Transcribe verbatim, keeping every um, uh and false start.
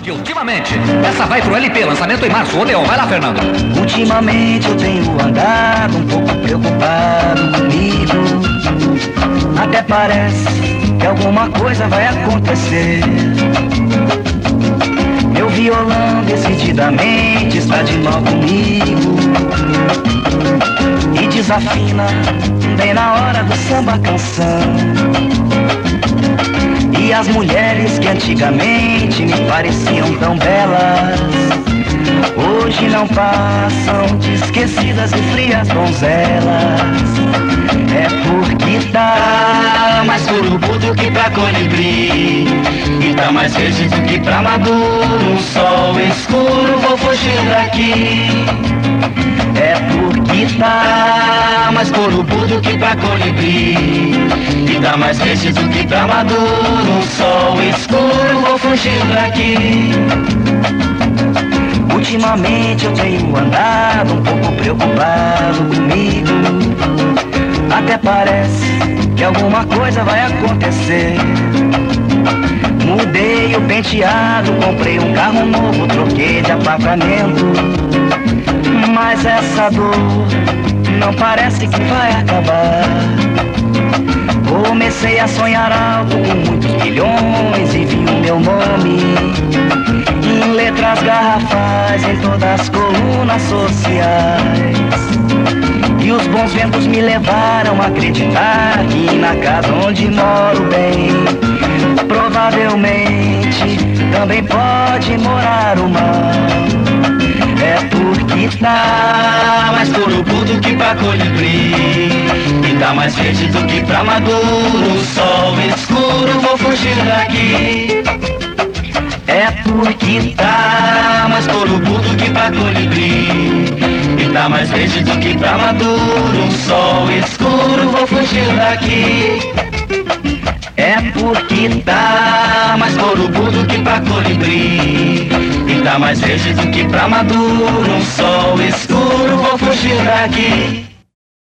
Que ultimamente, essa vai pro L P, lançamento em março. Ô Leão, vai lá, Fernando. Ultimamente eu tenho andado um pouco preocupado comigo. Até parece que alguma coisa vai acontecer. Meu violão decididamente está de mal comigo e desafina bem na hora do samba canção. E as mulheres que antigamente me pareciam tão belas, hoje não passam de esquecidas e frias donzelas. É porque tá mais urubu do que pra colibri, e tá mais verde do que pra maduro. Um sol escuro, vou fugir daqui. É porque tá mais urubu do que pra colibri, e tá mais verde do que pra maduro. Um sol escuro, vou fugir daqui. Ultimamente eu tenho andado um pouco preocupado comigo. Até parece que alguma coisa vai acontecer. Mudei o penteado, comprei um carro novo, troquei de apartamento. Mas essa dor não parece que vai acabar. Comecei a sonhar alto com muitos milhões e vi o meu nome em letras garrafais em todas as colunas sociais. E os bons ventos me levaram a acreditar que na casa onde moro bem, provavelmente também pode morar o mal. É porque tá mais urubu do que pra colibri, e tá mais verde do que pra maduro. Um sol escuro, vou fugir daqui. É porque tá mais urubu do que pra colibri, e tá mais verde do que pra maduro. Um sol escuro, vou fugir daqui. É porque tá mais urubu do que pra colibri, e tá mais verde do que pra maduro. Um sol escuro, vou fugir daqui.